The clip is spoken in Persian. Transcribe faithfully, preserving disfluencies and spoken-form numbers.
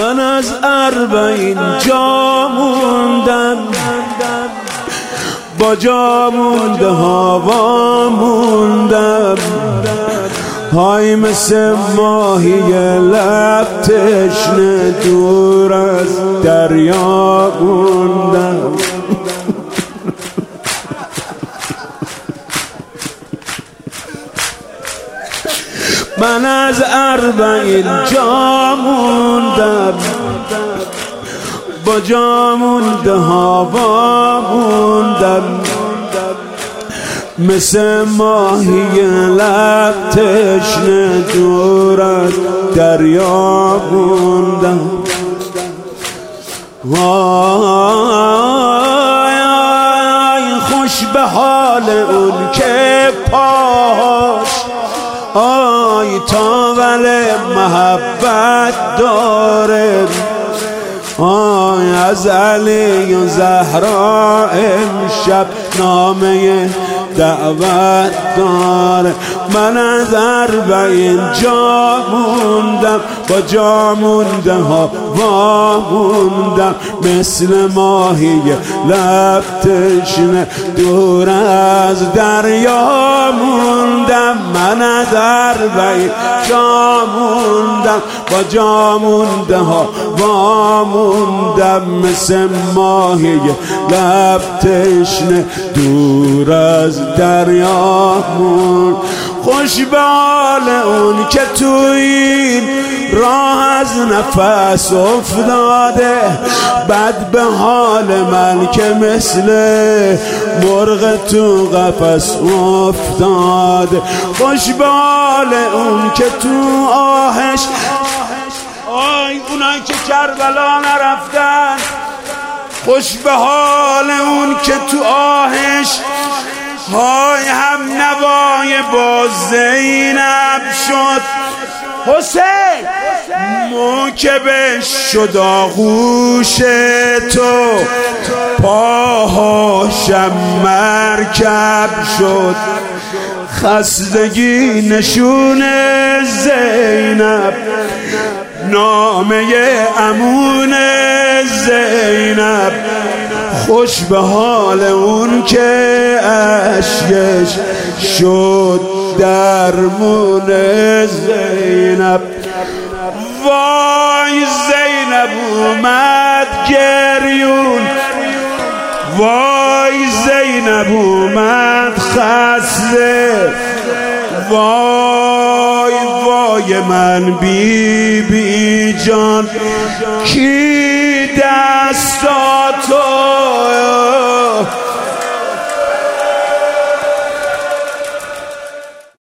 من از اربعین جا موندم، با جا مونده هوا موندم، های مثل ماهی لب تشنه دور از دریا موندم. من از اربعین جا موندم، با جا مونده هوا موندم، مثل ماهی لب تشنه دور از دریا موندم. وای خوش به حال اون که پاش آی تاول محبت داره، آی از علی و زهرا امشب نامه دعوت داره. من از اربعین جا موندم، با جا مونده هوا موندم، مثل ماهی لب تشنه دور از دریا موندم. من از اربعین جا موندم، با جا مونده هوا موندم، مثل ماهی لب تشنه دور از دریا موند. خوش به حال اون که تو این راه از نفس افتاده، بد به حال من که مثل مرغ تو قفس افتاده. خوش به حال اون که تو آهش، آی اونایی که کربلا نرفتن، خوش به حال اون که تو آهش های هم نوای با زینب شد. حسین موکبش شد آغوش تو، پاهاشم مرکب شد، خستگی نشون زینب، نامه امون زینب. خوش به حال اون که اشکش شد درمون زینب. وای زینب اومد گریون، وای زینب اومد خسته، وای وای من بی بی جان کی دستاتو